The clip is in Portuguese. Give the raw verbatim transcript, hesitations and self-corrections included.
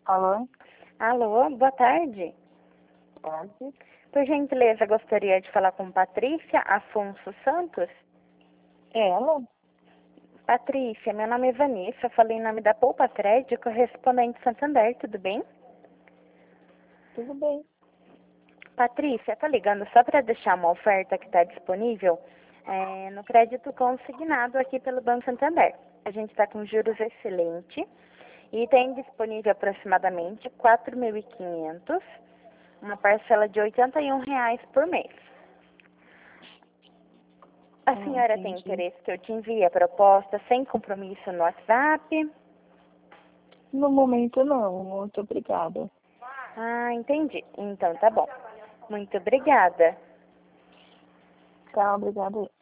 Alô? Alô, boa tarde. Pode? Por gentileza, gostaria de falar com Patrícia Afonso Santos. É ela? Patrícia, meu nome é Vanessa, falei em nome da Poupa Crédito, correspondente Santander, tudo bem? Tudo bem. Patrícia, tá ligando só para deixar uma oferta que está disponível é, no crédito consignado aqui pelo Banco Santander. A gente está com juros excelente e tem disponível aproximadamente quatro mil e quinhentos, uma parcela de oitenta e um reais por mês. A Ah, senhora tem entendi. interesse que eu te envie a proposta sem compromisso no WhatsApp? No momento não, muito obrigada. Ah, entendi. Então tá bom. Muito obrigada. Tá, obrigada.